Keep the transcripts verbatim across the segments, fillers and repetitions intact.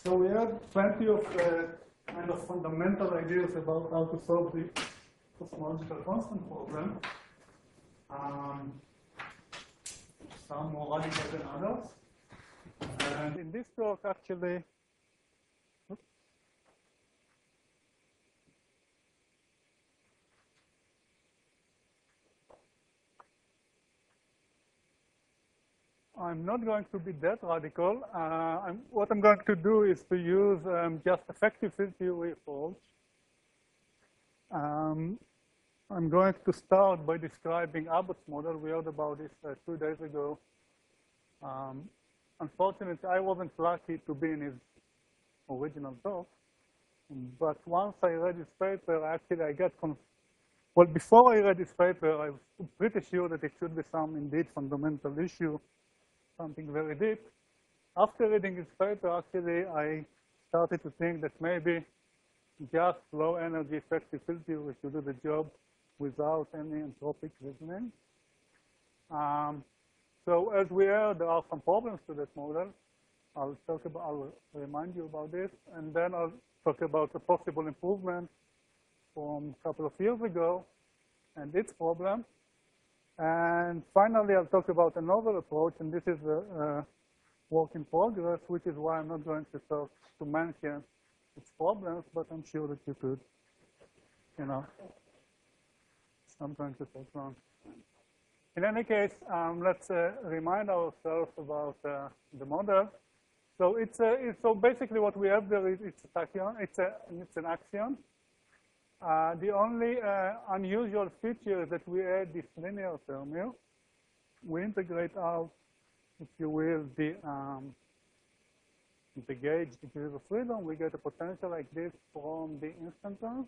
So we have plenty of uh, kind of fundamental ideas about how to solve the cosmological constant problem. Um, some more radical than others. And in this talk, actually, oops, I'm not going to be that radical. Uh, I'm, what I'm going to do is to use um, just effective field theory approach. Um, I'm going to start by describing Abbott's model. We heard about this uh, two days ago. Um, unfortunately, I wasn't lucky to be in his original talk. But once I read his paper, actually I got, conf well, before I read his paper, I was pretty sure that it should be some indeed fundamental issue, something very deep. After reading his paper, actually, I started to think that maybe just low energy effective field theory should do the job without any entropic reasoning. Um, so as we heard, there are some problems to that model. I'll talk about, I'll remind you about this, and then I'll talk about a possible improvement from a couple of years ago and its problem. And finally, I'll talk about another approach, and this is a, a work in progress, which is why I'm not going to talk to mention its problems, but I'm sure that you could, you know, I'm going to talk long. In any case, um, let's uh, remind ourselves about uh, the model. So it's, a, it's so basically what we have there is it's a tachyon, it's a it's an axion. Uh, the only uh, unusual feature is that we add this linear term here. We integrate out, if you will, the um, the gauge degree of freedom. We get a potential like this from the instant terms,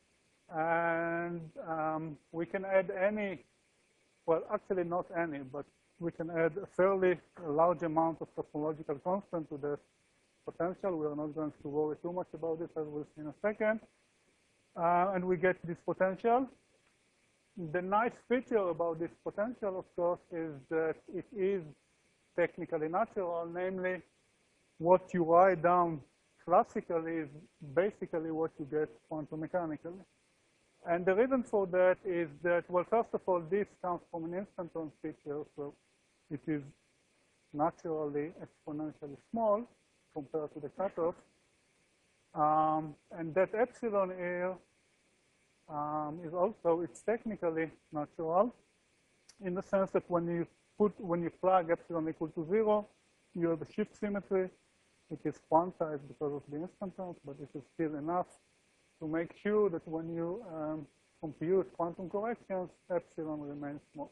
and um, we can add any. Well, actually not any, but we can add a fairly large amount of cosmological constant to the potential. We are not going to worry too much about this, as we'll see in a second. Uh, and we get this potential. The nice feature about this potential, of course, is that it is technically natural, namely what you write down classically is basically what you get quantum mechanically. And the reason for that is that, well, first of all, this comes from an instanton feature, so it is naturally exponentially small compared to the cutoff. Um, and that epsilon here um, is also, it's technically natural in the sense that when you put, when you plug epsilon equal to zero, you have a shift symmetry. It is quantized because of the instantons, but it is still enough to make sure that when you um, compute quantum corrections, epsilon remains small.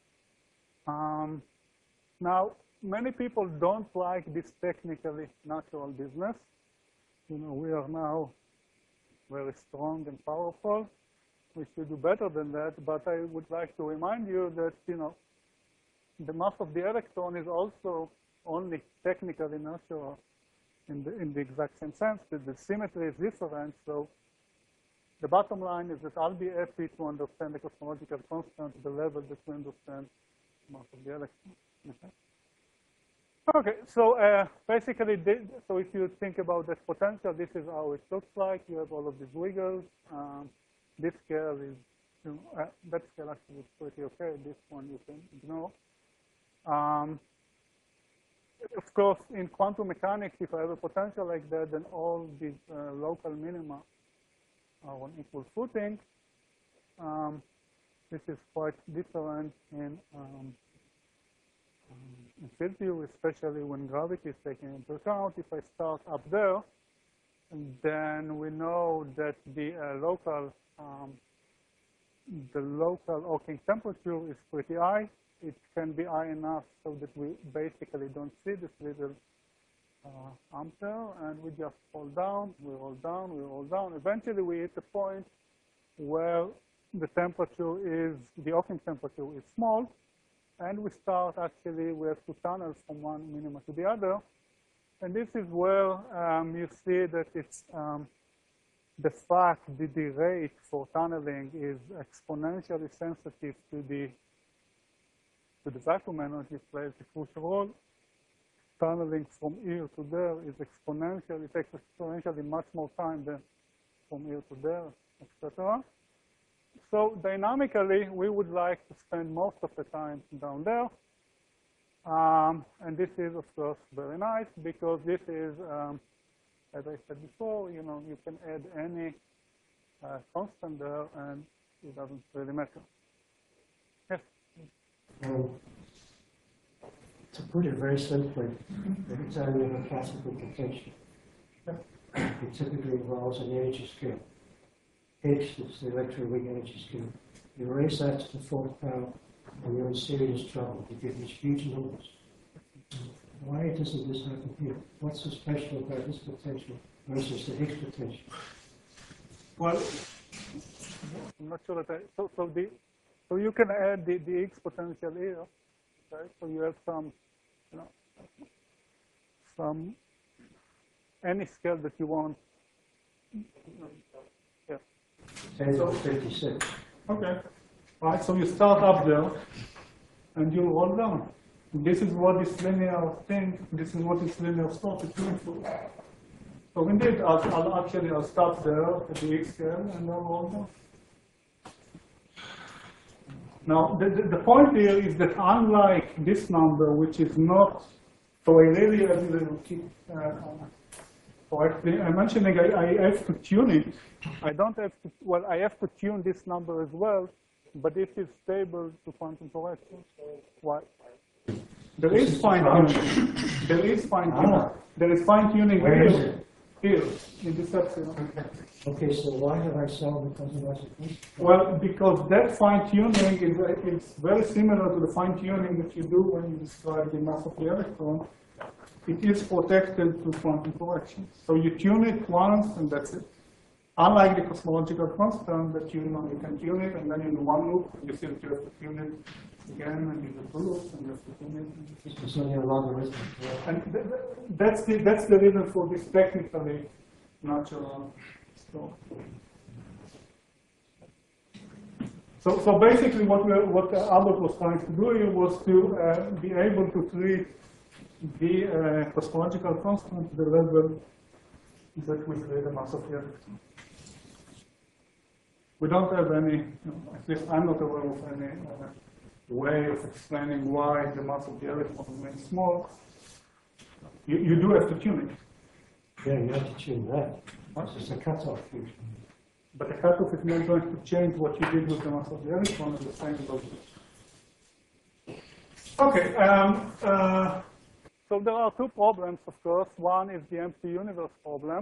Um, now, many people don't like this technically natural business. You know, we are now very strong and powerful. We should do better than that, but I would like to remind you that, you know, the mass of the electron is also only technically natural in the, in the exact same sense, that the symmetry is different. So the bottom line is that I'll be happy to understand the cosmological constant at the level that we understand the mass of the electron. Okay. Okay, so uh, basically, this, so if you think about that potential, this is how it looks like. You have all of these wiggles. Um, this scale is, you know, uh, that scale actually is pretty okay. This one you can ignore. Um, of course, in quantum mechanics, if I have a potential like that, then all these uh, local minima are on equal footing. Um, this is quite different in um, Um, in field theory, especially when gravity is taken into account. If I start up there, then we know that the uh, local um, the local Hawking temperature is pretty high. It can be high enough so that we basically don't see this little uh, ampere, and we just roll down, we roll down, we roll down. Eventually, we hit a point where the temperature is the Hawking temperature is small. And we start, actually, we have two tunnels from one minima to the other. And this is where um, you see that it's um, the fact that the rate for tunneling is exponentially sensitive to the, to the vacuum energy plays a crucial role. tunneling from here to there is exponential. It takes exponentially much more time than from here to there, et cetera. So dynamically, we would like to spend most of the time down there. Um, and this is, of course, very nice because this is, um, as I said before, you know, you can add any uh, constant there and it doesn't really matter. Yes? Um, to put it very simply, every time you have a classical potential, it typically involves an energy scale. H is the electroweak energy scale. You raise that to the fourth power, and you're in serious trouble. You get these huge numbers. Why doesn't this happen here? What's so special about this potential versus the Higgs potential? Well, I'm not sure that I, so, so, the, so you can add the, the Higgs potential here, right? So you have some, you know, some, any scale that you want. Yeah. ten to fifty-six. Okay. All right, so you start up there and you roll down. This is what this linear thing, this is what this linear slope is doing for us. So indeed, I'll, I'll actually I'll start there at the X scale and I'll roll down. Now, the, the, the point here is that unlike this number, which is not, so I really I will keep uh, correctly, I'm mentioning I, I have to tune it. I don't have to, well, I have to tune this number as well, but it is stable to quantum correction. Why? There is fine tuning. There is fine tuning. There is fine tuning Where is here, it? here in this epsilon. Okay, so why have I solved the cosmological? Well, because that fine tuning is, is very similar to the fine tuning that you do when you describe the mass of the electron. It is protected to quantum correction. So you tune it once and that's it. Unlike the cosmological constant that you know you can tune it and then you do one loop and you see that you have to tune it again and you do two loops and you have to tune it. It's only a logarithm. And th th that's the that's the reason for this technically natural slope. So so basically what we what Albert was trying to do here was to uh, be able to treat the uh, cosmological constant to the level that we create a mass of the electron. We don't have any, you know, at least I'm not aware of any uh, way of explaining why the mass of the electron remains small. You, you do have to tune it. Yeah, you have to tune that. This is a cutoff function. But the cutoff is not going to change what you did with the mass of the electron at the same logic. Okay. Um, uh, so there are two problems, of course. One is the empty universe problem.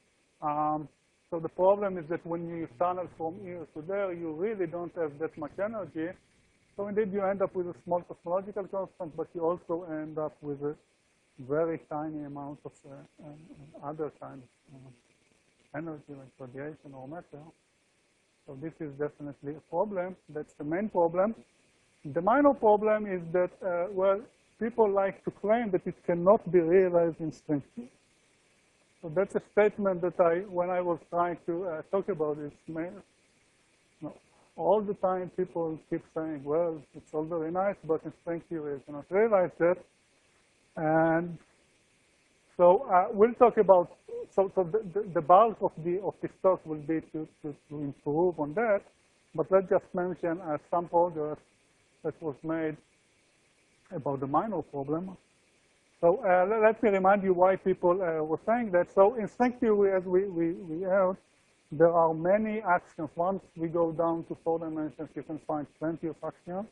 Um, So the problem is that when you tunnel from here to there, you really don't have that much energy. So indeed, you end up with a small cosmological constant, but you also end up with a very tiny amount of uh, uh, other kind of uh, energy, like radiation or matter. So this is definitely a problem. That's the main problem. The minor problem is that, uh, well, people like to claim that it cannot be realized in string theory. So that's a statement that I, when I was trying to uh, talk about this, you know, all the time people keep saying, well, it's all very nice, but in string theory you cannot realize that. And so uh, we'll talk about, so, so the, the, the bulk of the of this talk will be to, to, to improve on that. But let's just mention uh, some progress that was made about the minor problem. So uh, let me remind you why people uh, were saying that. So in string theory, as we, we, we heard, there are many axioms. Once we go down to four dimensions, you can find plenty of axioms.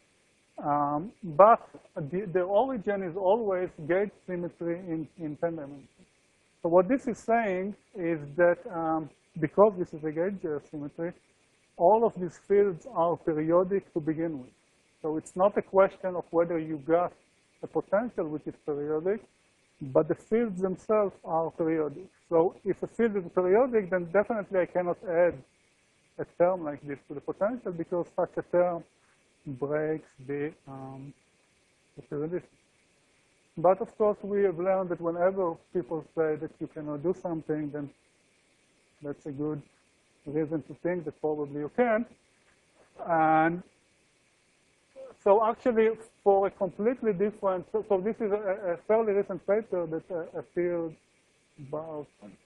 Um, but the, the origin is always gauge symmetry in, in ten dimensions. So what this is saying is that um, because this is a gauge symmetry, all of these fields are periodic to begin with. So it's not a question of whether you got a potential which is periodic, but the fields themselves are periodic. So if a field is periodic, then definitely I cannot add a term like this to the potential because such a term breaks the, um, the periodicity. But of course, we have learned that whenever people say that you cannot do something, then that's a good reason to think that probably you can. And so actually, for a completely different, so, so this is a, a fairly recent paper that uh, appeared about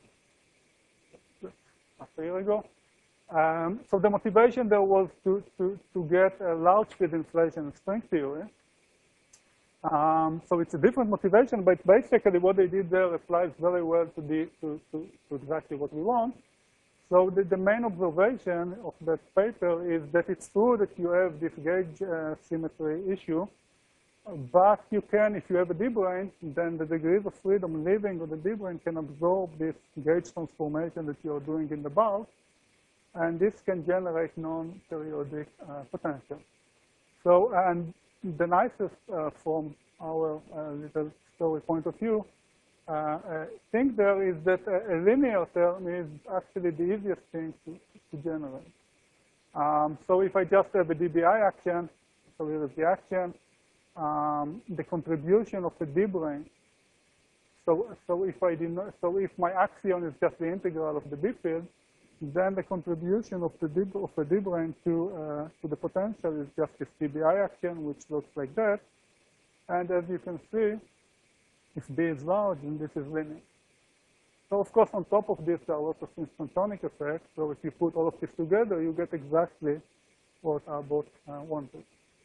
a year ago. Um, so the motivation there was to, to, to get a large field inflation in string theory. Um, so it's a different motivation, but basically what they did there applies very well to, the, to, to, to exactly what we want. So the, the main observation of that paper is that it's true that you have this gauge uh, symmetry issue, but you can, if you have a D-brane, then the degrees of freedom living on the D-brane can absorb this gauge transformation that you're doing in the bulk, and this can generate non-periodic uh, potential. So, and the nicest uh, from our uh, little story point of view, uh, uh, thing there is that a, a linear term is actually the easiest thing to, to generate. Um, so if I just have a D B I action, so here is the action, um, the contribution of the D-brane. So, so if I did not, so if my axion is just the integral of the D field, then the contribution of the D, of the D-brane to uh, to the potential is just this D B I action, which looks like that. And as you can see, if B is large, then this is linear. So of course, on top of this, there are lots of instantonic effects. So if you put all of this together, you get exactly what Abbott uh, wanted.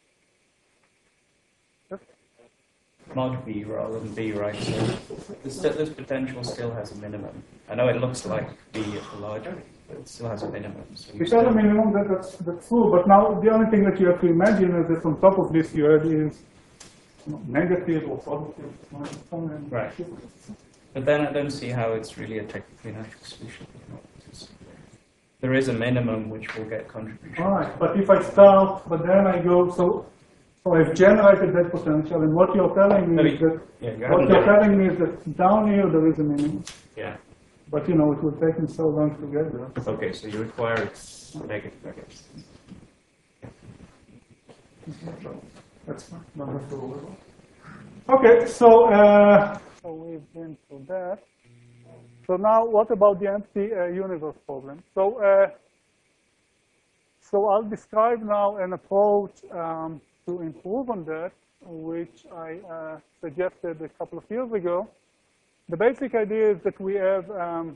Yes? Mod B rather than B, right? So this, this potential still has a minimum. I know it looks like B is larger, but it still has a minimum. So It has a minimum, that, that's, that's true, but now the only thing that you have to imagine is that on top of this you have is you know, negative or positive. Right. But then I don't see how it's really a technically natural solution. You know, there is a minimum which will get contribution. All right, but if I start, but then I go, so, so I've generated that potential, and what you're telling me No, is that, yeah, you what haven't you're done it. telling me is that down here there is a minimum, Yeah. but you know, it will take me so long to get there. Okay, so you require it's negative, I guess. That's fine. Don't have to worry about it. Okay, so uh, so we've been through that. So now, what about the empty uh, universe problem? So, uh, so I'll describe now an approach um, to improve on that, which I uh, suggested a couple of years ago. The basic idea is that we have um,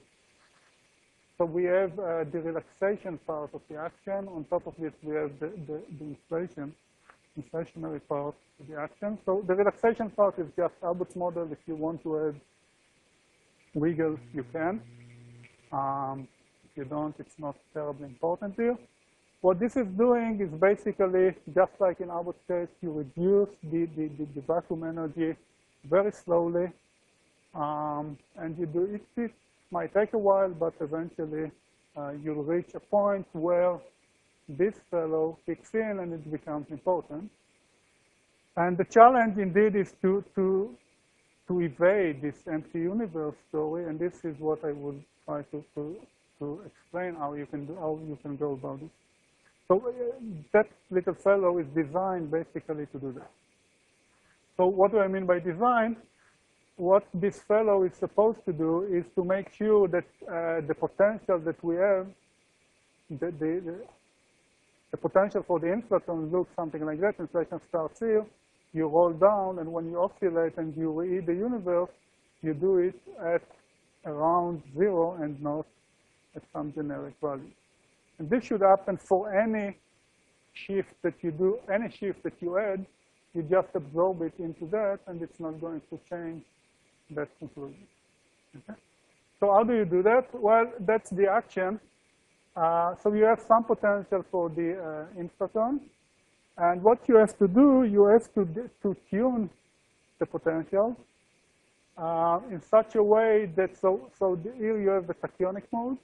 so we have uh, the relaxation part of the action. On top of this, we have the, the, the inflation. inflationary part of the action. So the relaxation part is just Abbott's model. If you want to add wiggles, you can. Um, if you don't, it's not terribly important here. What this is doing is basically, just like in Abbott's case, you reduce the, the, the, the vacuum energy very slowly. Um, and you do it, it might take a while, but eventually uh, you'll reach a point where this fellow kicks in and it becomes important. And the challenge indeed is to, to, to evade this empty universe story, and this is what I would try to, to, to explain how you can do, how you can go about it. So uh, that little fellow is designed basically to do that. So what do I mean by design? What this fellow is supposed to do is to make sure that uh, the potential that we have, the, the, the The potential for the inflaton looks something like that. Inflation starts here, you roll down, and when you oscillate and you read the universe, you do it at around zero and not at some generic value. And this should happen for any shift that you do, any shift that you add, you just absorb it into that, and it's not going to change that conclusion. Okay? So how do you do that? Well, that's the action. Uh, so you have some potential for the uh, inflaton. And what you have to do, you have to, to tune the potential uh, in such a way that, so, so the, here you have the tachyonic mode.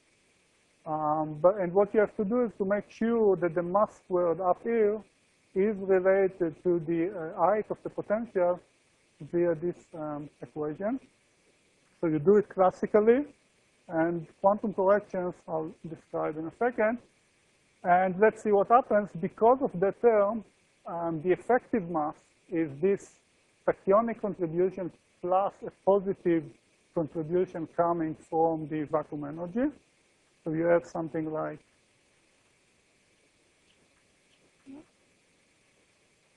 Um, but, and what you have to do is to make sure that the mass squared up here is related to the uh, height of the potential via this um, equation. So you do it classically. And quantum corrections I'll describe in a second. And let's see what happens. Because of that term, um, the effective mass is this tachyonic contribution plus a positive contribution coming from the vacuum energy. So you have something like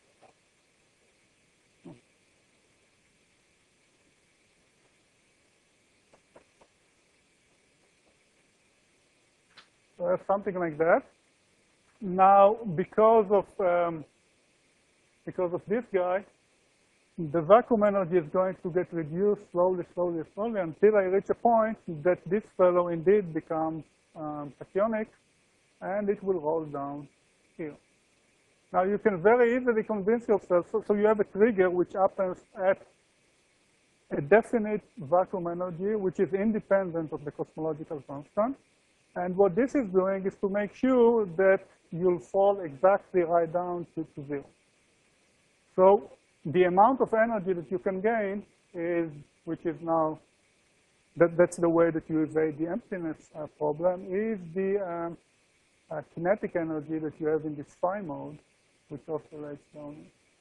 So I have something like that. Now, because of um, because of this guy, the vacuum energy is going to get reduced slowly, slowly, slowly until I reach a point that this fellow indeed becomes um, tachyonic, and it will roll down here. Now, you can very easily convince yourself, so, so you have a trigger which happens at a definite vacuum energy, which is independent of the cosmological constant. And what this is doing is to make sure that you'll fall exactly right down to, to zero. So the amount of energy that you can gain is, which is now, that, that's the way that you evade the emptiness uh, problem, is the um, uh, kinetic energy that you have in this phi mode, which oscillates down.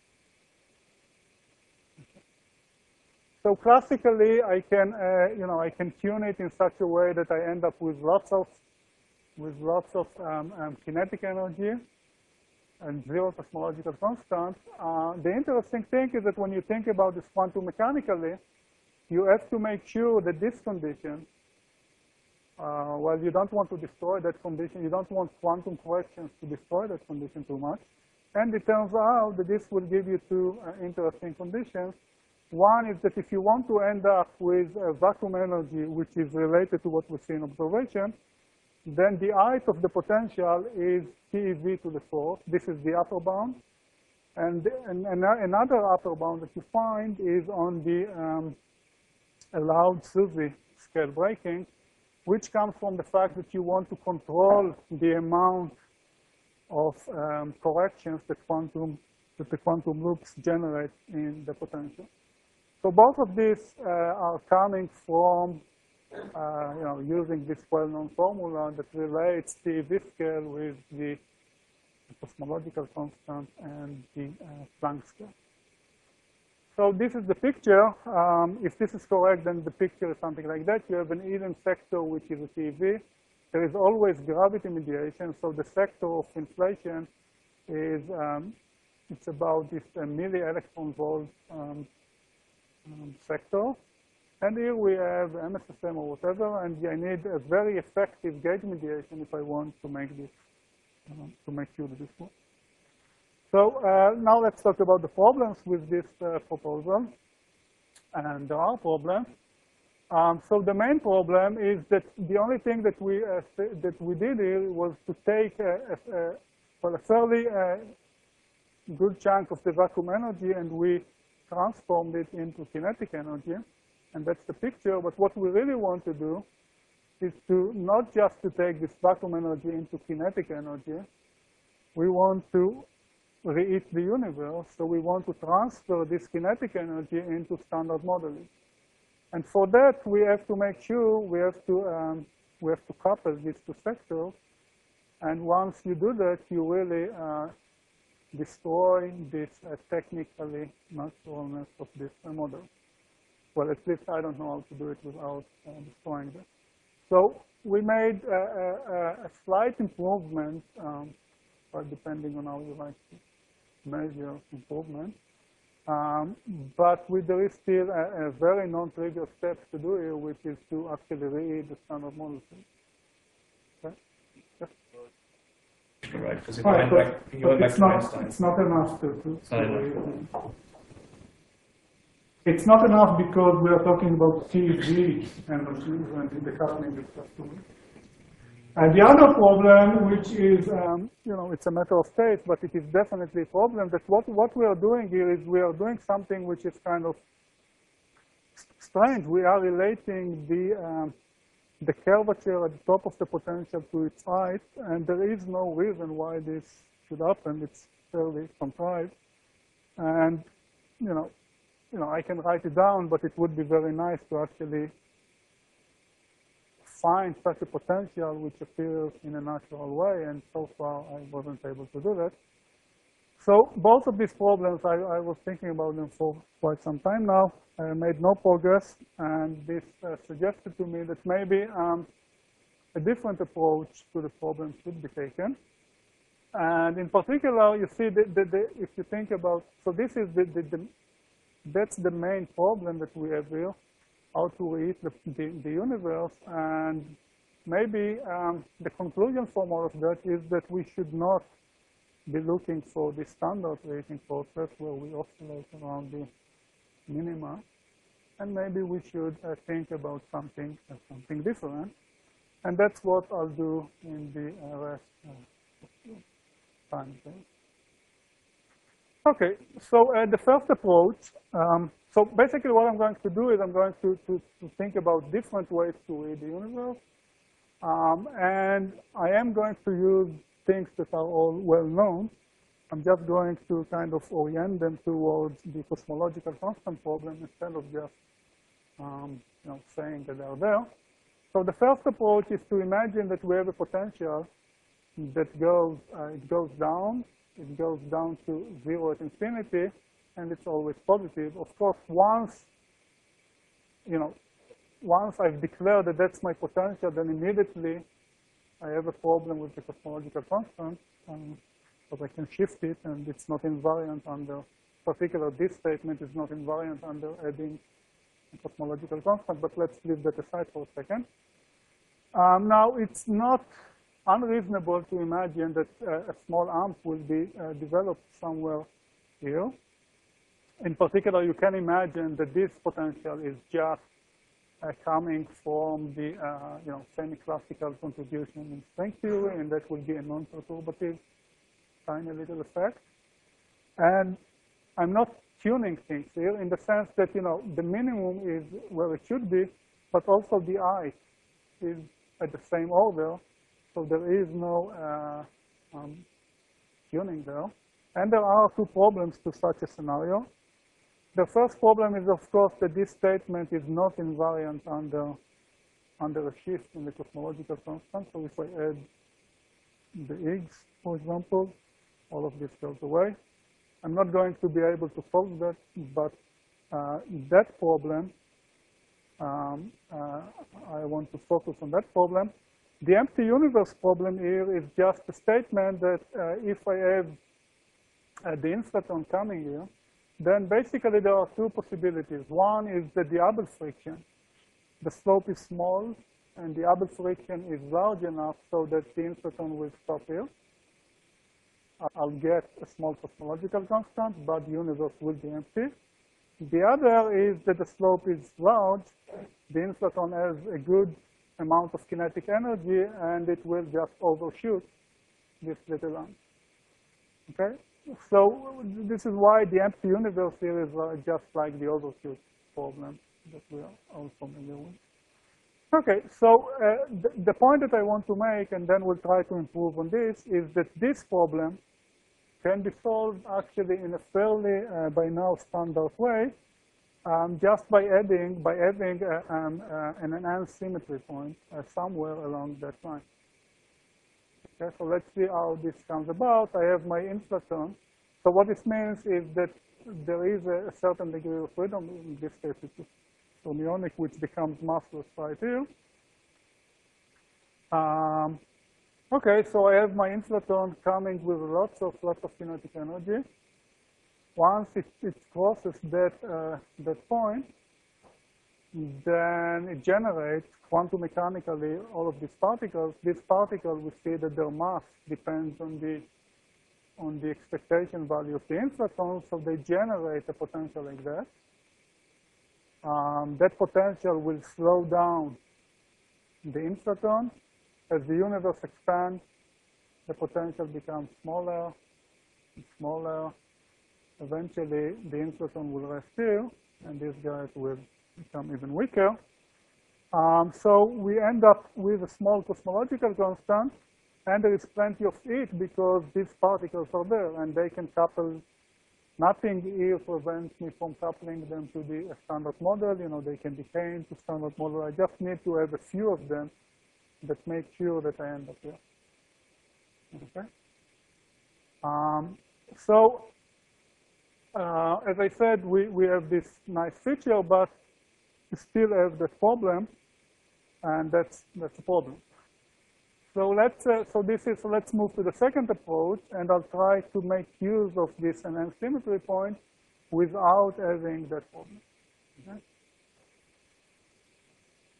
Okay. So classically, I can, uh, you know, I can tune it in such a way that I end up with lots of, with lots of um, um, kinetic energy and zero cosmological constant. Uh, the interesting thing is that when you think about this quantum mechanically, you have to make sure that this condition, uh, well, you don't want to destroy that condition. You don't want quantum corrections to destroy that condition too much. And it turns out that this will give you two uh, interesting conditions. One is that if you want to end up with a vacuum energy which is related to what we see in observation, then the height of the potential is T E V to the fourth. This is the upper bound. And, and, and another upper bound that you find is on the um, allowed SUSY scale breaking, which comes from the fact that you want to control the amount of um, corrections that quantum that the quantum loops generate in the potential. So both of these uh, are coming from uh, you know, using this well-known formula that relates T E V scale with the cosmological constant and the uh, Planck scale. So this is the picture. Um, if this is correct, then the picture is something like that. You have an Eden sector, which is a T E V. There is always gravity mediation, so the sector of inflation is, um, it's about this uh, milli-electron volt um, um, sector. And here we have M S S M or whatever, and I need a very effective gauge mediation if I want to make this, um, to make sure that this works. So uh, now let's talk about the problems with this uh, proposal. And there are problems. Um, so the main problem is that the only thing that we uh, that we did here was to take a, a, a, well, a fairly uh, good chunk of the vacuum energy and we transformed it into kinetic energy, and that's the picture. But what we really want to do is to not just to take this vacuum energy into kinetic energy. We want to re-eat the universe, so we want to transfer this kinetic energy into standard modeling. And for that, we have to make sure we have to um, we have to couple these two sectors. And once you do that, you really uh, destroy this uh, technically naturalness of this uh, model. Well, at least I don't know how to do it without uh, destroying that. So we made a, a, a slight improvement, um, but depending on how you like to measure improvement. Um, but we, there is still a, a very non-trivial step to do here, which is to actually read the standard model. Okay? Yes? Right, because if Right, you went but, back, if you but went back it's, to not, Einstein, it's not enough to, to, it's not to enough. It's not enough because we are talking about T E G energies and the coupling is just too much. And the other problem, which is, um, you know, it's a matter of state, but it is definitely a problem, that what, what we are doing here is we are doing something which is kind of strange. We are relating the, um, the curvature at the top of the potential to its height, and there is no reason why this should happen. It's fairly contrived. And, you know, you know, I can write it down, but it would be very nice to actually find such a potential which appears in a natural way, and so far I wasn't able to do that. So both of these problems, I, I was thinking about them for quite some time now. I made no progress, and this uh, suggested to me that maybe um, a different approach to the problem should be taken. And in particular, you see, the, the, the, if you think about, so this is the, the, the, that's the main problem that we have here. How to read the, the, the universe, and maybe um, the conclusion from all of that is that we should not be looking for the standard rating process where we oscillate around the minima, and maybe we should uh, think about something uh, something different, and that's what I'll do in the uh, rest uh, of time. Okay, so uh, the first approach. Um, so basically, what I'm going to do is I'm going to, to, to think about different ways to read the universe, um, and I am going to use things that are all well known. I'm just going to kind of orient them towards the cosmological constant problem instead of just um, you know, saying that they're there. So the first approach is to imagine that we have a potential that goes, uh, it goes down, it goes down to zero at infinity, and it's always positive. Of course, once, you know, once I've declared that that's my potential, then immediately I have a problem with the cosmological constant, um, because I can shift it, and it's not invariant under, particular this statement is not invariant under adding a cosmological constant, but let's leave that aside for a second. Um, now, it's not unreasonable to imagine that uh, a small amp will be uh, developed somewhere here. In particular, you can imagine that this potential is just uh, coming from the uh, you know, semi-classical contribution in string theory, and that will be a non-perturbative tiny little effect. And I'm not tuning things here in the sense that, you know, the minimum is where it should be, but also the I is at the same order, so there is no uh, um, tuning there. And there are two problems to such a scenario. The first problem is, of course, that this statement is not invariant under, under a shift in the cosmological constant. So if I add the Higgs, for example, all of this goes away. I'm not going to be able to solve that, but uh, that problem, um, uh, I want to focus on that problem. The empty universe problem here is just a statement that uh, if I have uh, the inflaton coming here, then basically there are two possibilities. One is that the Hubble friction, the slope is small, and the Hubble friction is large enough so that the inflaton will stop here. I'll get a small cosmological constant, but the universe will be empty. The other is that the slope is large, the inflaton has a good amount of kinetic energy, and it will just overshoot this little line. Okay? So this is why the empty universe here is uh, just like the overshoot problem that we are all familiar with. Okay, so uh, the, the point that I want to make, and then we'll try to improve on this, is that this problem can be solved actually in a fairly, uh, by now, standard way, um, just by adding, by adding uh, um, uh, an enhanced symmetry point uh, somewhere along that line. Okay, so let's see how this comes about. I have my inflaton. So what this means is that there is a, a certain degree of freedom. In this case, it's fermionic, which becomes massless right here. Um, okay, so I have my inflaton coming with lots of lots of kinetic energy. Once it, it crosses that uh, that point, then it generates quantum mechanically all of these particles. These particles, we see that their mass depends on the on the expectation value of the inflaton, so they generate a potential like that. Um, that potential will slow down the inflaton. As the universe expands, the potential becomes smaller and smaller. Eventually, the inflaton will rest here, and these guys will become even weaker. Um, so we end up with a small cosmological constant, and there is plenty of it because these particles are there, and they can couple. Nothing here prevents me from coupling them to the standard model. You know, they can decay into standard model. I just need to have a few of them that make sure that I end up here. Okay. Um, so, uh, as I said, we, we have this nice feature, but we still have the problem, and that's that's a problem. So let's uh, so this is so let's move to the second approach, and I'll try to make use of this enhanced symmetry point without having that problem. Okay.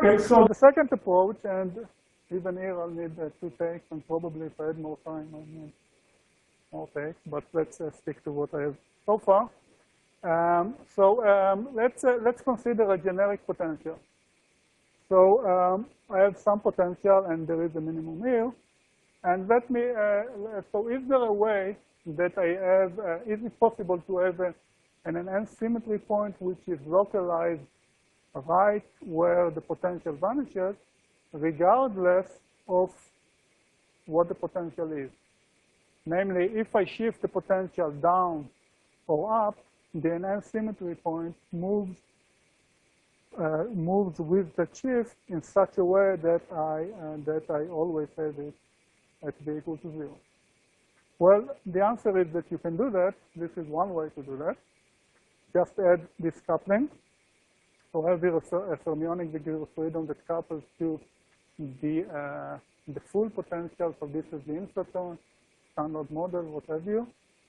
Okay, so the second approach, and even here I'll need uh, two takes, and probably if I had more time, I'll need more takes, but let's uh, stick to what I have so far. Um, so um, let's, uh, let's consider a generic potential. So um, I have some potential, and there is a minimum here. And let me, uh, so is there a way that I have, uh, is it possible to have a, an enhanced symmetry point which is localized right where the potential vanishes, regardless of what the potential is? Namely, if I shift the potential down or up, the enhanced symmetry point moves uh, moves with the shift in such a way that I uh, that I always have it at b equal to zero. Well, the answer is that you can do that. This is one way to do that. Just add this coupling. So I have here a fermionic degree of freedom that couples to the uh, the full potential. So this is the inflaton, standard model, what have you.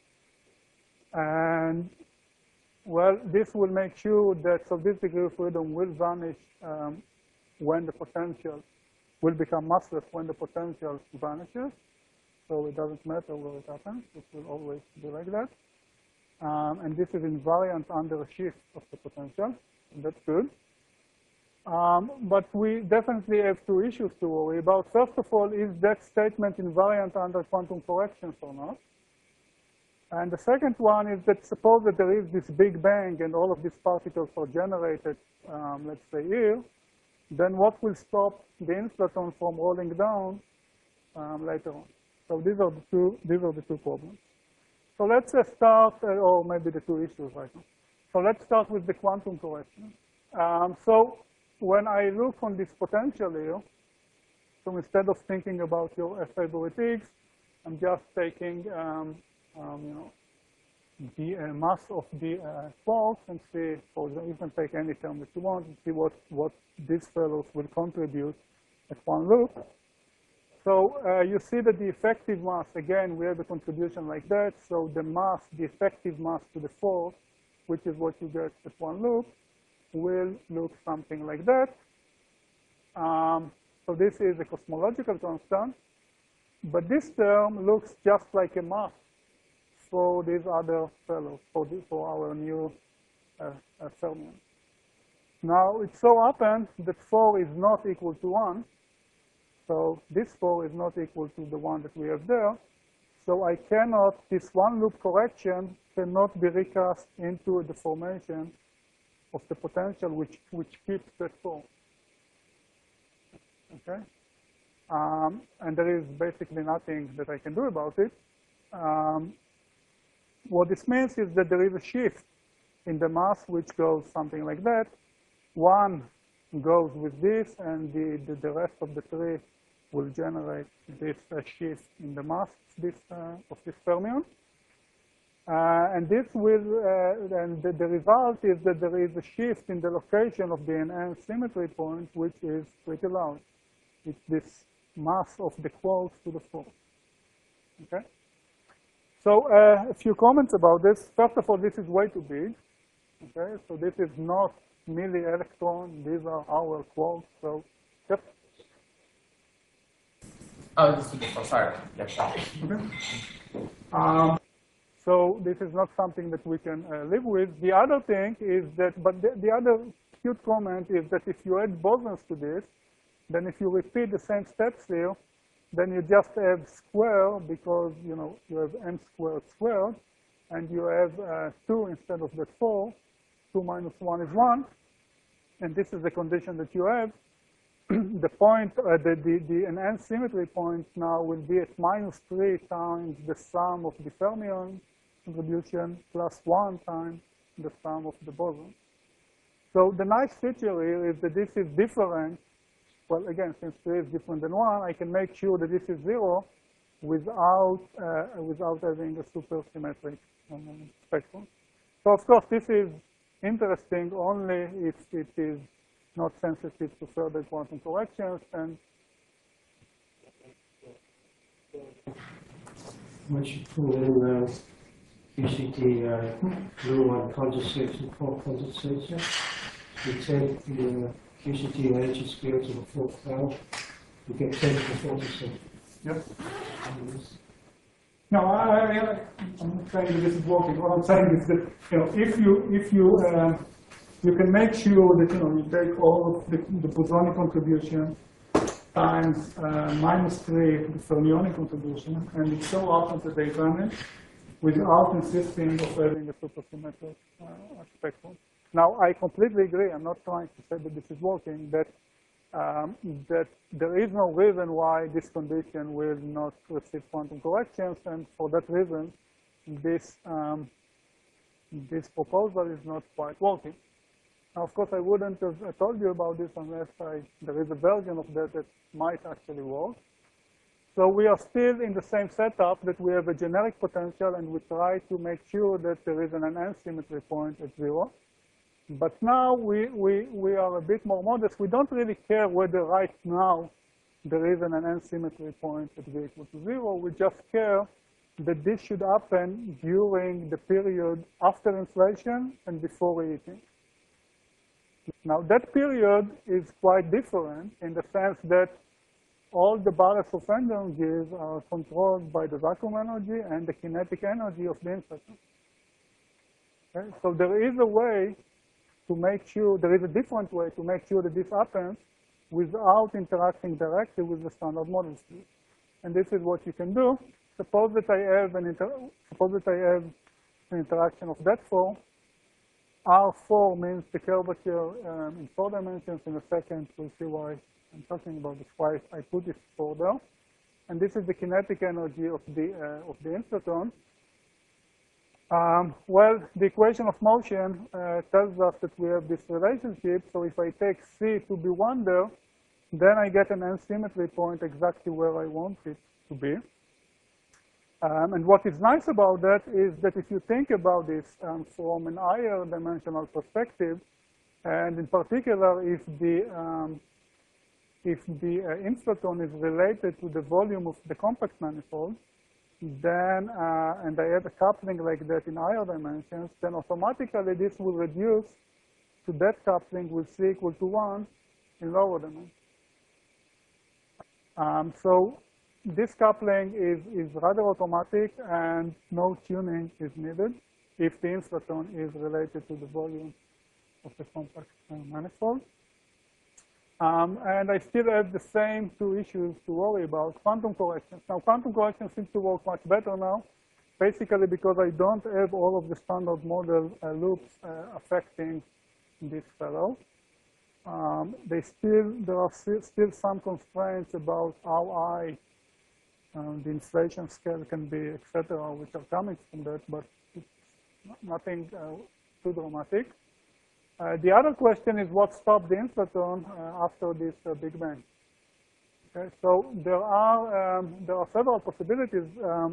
And well, this will make sure that, so this degree of freedom will vanish um, when the potential will become massless when the potential vanishes. So it doesn't matter where it happens. It will always be like that. Um, and this is invariant under a shift of the potential. And that's good. Um, but we definitely have two issues to worry about. First of all, is that statement invariant under quantum corrections or not? And the second one is that suppose that there is this big bang and all of these particles are generated, um, let's say here, then what will stop the inflaton from rolling down um, later on? So these are the two, these are the two problems. So let's uh, start, uh, or maybe the two issues right now. So let's start with the quantum correction. Um, so when I look on this potential here, so instead of thinking about your F favorite X, I'm just taking um, um, you know, the uh, mass of the uh, quarks and see, or you can take any term that you want and see what, what these fellows will contribute at one loop. So uh, you see that the effective mass, again, we have a contribution like that. So the mass, the effective mass to the force, which is what you get at one loop, will look something like that. Um, so this is a cosmological constant. But this term looks just like a mass for these other fellows, for, the, for our new uh, uh, fermion. Now, it so happens that four is not equal to one. So this four is not equal to the one that we have there. So I cannot, this one loop correction cannot be recast into the formation of the potential which, which keeps that four. Okay? Um, and there is basically nothing that I can do about it. Um, what this means is that there is a shift in the mass which goes something like that. One goes with this, and the, the, the rest of the tree will generate this uh, shift in the mass of this, uh, of this fermion. Uh, and this will, uh, and the, the result is that there is a shift in the location of the enhanced symmetry point, which is pretty large. It's this mass of the quarks to the four. Okay? So uh, a few comments about this. First of all, this is way too big. Okay? So this is not milli-electron. These are our quarks. So just Oh, this is the sorry. Yes. Okay. Um, so this is not something that we can uh, live with. The other thing is that, but the, the other cute comment is that if you add bosons to this, then if you repeat the same steps here, then you just have square because, you know, you have m squared squared, and you have uh, two instead of the four. two minus one is one, and this is the condition that you have. The point, uh, the, the, the enhanced symmetry point now will be at minus three times the sum of the fermion contribution plus one times the sum of the boson. So the nice feature here is that this is different. Well, again, since three is different than one, I can make sure that this is zero without, uh, without having a supersymmetric um, spectrum. So of course, this is interesting only if it is not sensitive to further quantum corrections. And once you pull in uh, U C T uh, blue one condensates and four condensates, you take the uh, U C T your energy scale to the fourth power, you get ten to four percent. Yes. No, I, I, I'm not saying that this is working. What I'm saying is that, you know, if you if you uh, you can make sure that, you know, you take all of the, the bosonic contribution times uh, minus three the fermionic contribution, and it so often that they vanish without insisting of having a supersymmetric uh, spectrum. Now, I completely agree. I'm not trying to say that this is working. That um, that there is no reason why this condition will not receive quantum corrections, and for that reason, this um, this proposal is not quite working. Now, of course, I wouldn't have told you about this unless I, there is a version of that that might actually work. So we are still in the same setup that we have a generic potential, and we try to make sure that there is an enhanced symmetry point at zero. But now we, we, we are a bit more modest. We don't really care whether right now there is an enhanced symmetry point at v equal to zero. We just care that this should happen during the period after inflation and before reheating. Now, that period is quite different in the sense that all the Balazs energies are controlled by the vacuum energy and the kinetic energy of the inflaton. Okay? So there is a way to make sure, there is a different way to make sure that this happens without interacting directly with the standard model field. And this is what you can do. Suppose that I have an, inter suppose that I have an interaction of that form. R four means the curvature um, in four dimensions. In a second, we'll see why I'm talking about this, why I put this four there. And this is the kinetic energy of the, uh, of the inflaton. Um, well, the equation of motion uh, tells us that we have this relationship. So if I take C to be one there, then I get an n-symmetry point exactly where I want it to be. Um, and what is nice about that is that if you think about this um, from an higher dimensional perspective, and in particular if the, um, if the uh, inflaton is related to the volume of the compact manifold, then, uh, and I have a coupling like that in higher dimensions, then automatically this will reduce to that coupling with C equal to one in lower dimensions. Um, so this coupling is, is rather automatic and no tuning is needed if the inflaton is related to the volume of the compact uh, manifold. Um, and I still have the same two issues to worry about, quantum corrections. Now, quantum corrections seem to work much better now, basically because I don't have all of the standard model uh, loops uh, affecting this fellow. Um, they still, there are still some constraints about how high um, the inflation scale can be, et cetera, which are coming from that, but it's nothing uh, too dramatic. Uh, the other question is what stopped the inflaton uh, after this uh, Big Bang. Okay, so there are um, there are several possibilities. Um,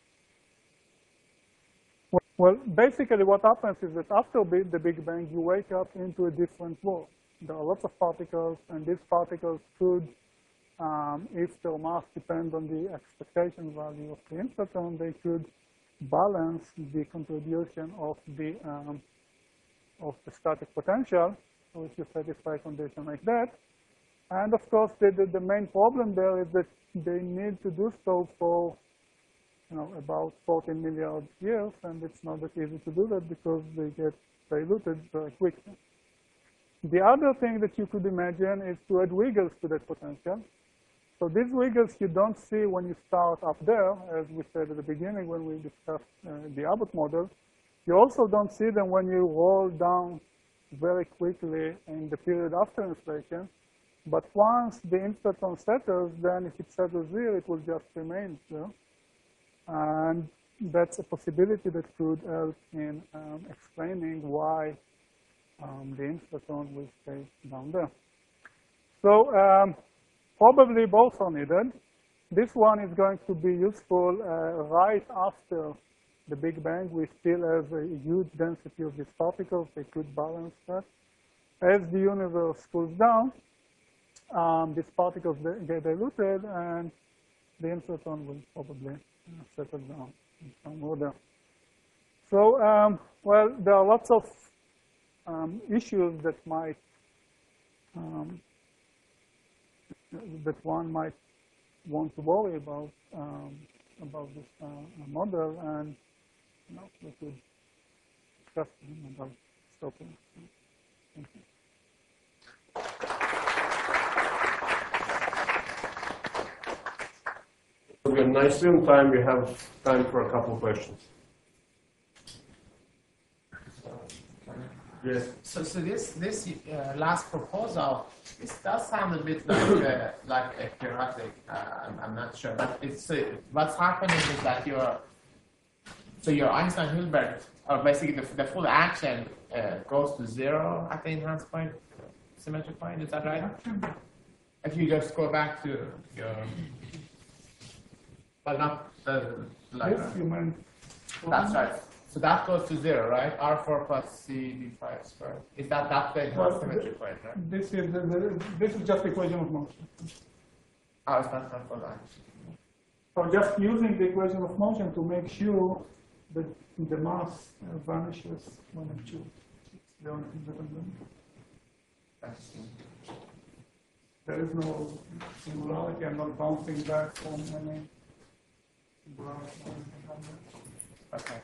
well, basically, what happens is that after the Big Bang, you wake up into a different world. There are lots of particles, and these particles could, um, if their mass depends on the expectation value of the inflaton, they could balance the contribution of the um, of the static potential, so if you satisfy a condition like that. And of course, the, the, the main problem there is that they need to do so for, you know, about fourteen million years, and it's not that easy to do that because they get diluted very quickly. The other thing that you could imagine is to add wiggles to that potential. So these wiggles you don't see when you start up there, as we said at the beginning when we discussed uh, the Abbott model. You also don't see them when you roll down very quickly in the period after inflation. But once the inflaton settles, then if it settles here, it will just remain there. And that's a possibility that could help in um, explaining why um, the inflaton will stay down there. So um, probably both are needed. This one is going to be useful uh, right after the Big Bang. We still have a huge density of these particles. They could balance that. As the universe cools down, um, these particles get diluted, and the inflaton will probably uh, settle down in some order. So, um, well, there are lots of um, issues that might um, that one might want to worry about um, about this uh, model, and you know, we could discuss them about stopping. Thank you. We are nicely on time. We have time for a couple of questions. Yes. So, so this this uh, last proposal, this does sound a bit like uh, like a theoretic. Uh, I'm, I'm not sure, but it's uh, what's happening is that your so your Einstein-Hilbert, or basically the, the full action uh, goes to zero at the enhanced point, symmetric point. Is that right? If you just go back to your, but not the like. Yes, you meant. That's right. So that goes to zero, right? R four plus C d five squared. Is that that's the Well, symmetric point, right? This is the, the, this is just equation of motion. Oh, it's not not for that. So just using the equation of motion to make sure that the mass uh, vanishes when I choose. It's the only thing that I'm doing. That's, There is no singularity. I'm not bouncing back from any singularity or anything like that. okay.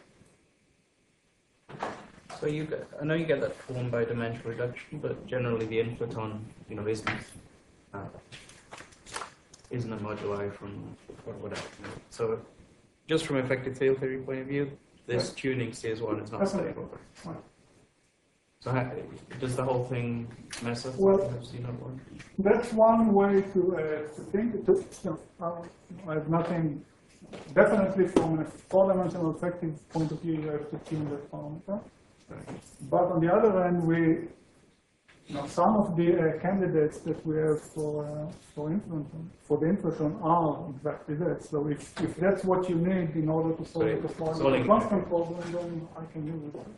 So you get, I know you get that form by dimensional reduction, but generally the inflaton, you know, isn't uh, isn't a moduli from or whatever. So just from effective field theory point of view, this Yeah. tuning C S one is not Definitely. stable. Right. So how, does the whole thing mess up? Well, C zero one? That's one way to, uh, to think. To, you know, I have nothing. Definitely, from a four-dimensional effective point of view, you have to tune that parameter. But on the other hand, we, you know, some of the uh, candidates that we have for uh, for inflaton, for the inflaton are exactly that. So if, if that's what you need in order to solve So the it's Fourier only- constant problem, then I can use it.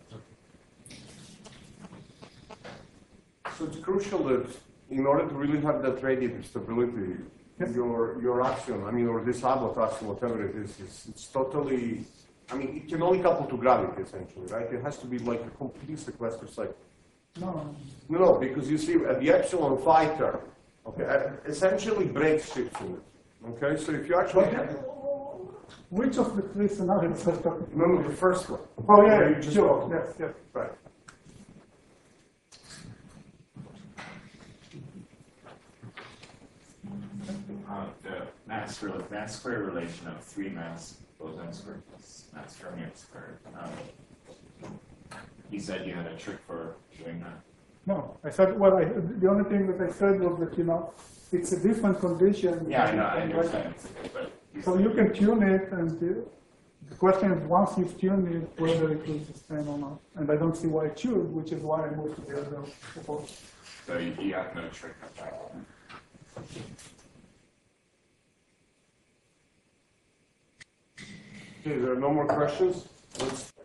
So it's crucial that in order to really have that radiative stability, Yes. your your axion, I mean, or this Abbott axion, whatever it is, is it's totally. I mean, it can only couple to gravity essentially, right? It has to be like a complete sequester cycle. No, No, no, because you see, at the epsilon phi term, okay, uh, essentially breaks shifts in it. Okay, so if you actually but have, which of the three scenarios are talking? no, no, the first one. Oh Where yeah, you just sure. talked about. Yes, yes. Right. Uh, the mass, rel- mass square relation of three mass boson squared plus mass fermion squared. Um, you said you had a trick for doing that. No, I said, well, I, the only thing that I said was that, you know, it's a different condition. Yeah, I know, I And- understand. But you So you can tune it, and the, the question is, once you've tuned it, whether it will sustain or not. And I don't see why it should, which is why I moved to the other proposal. so you, you have no trick of that. Okay, there are no more questions. Let's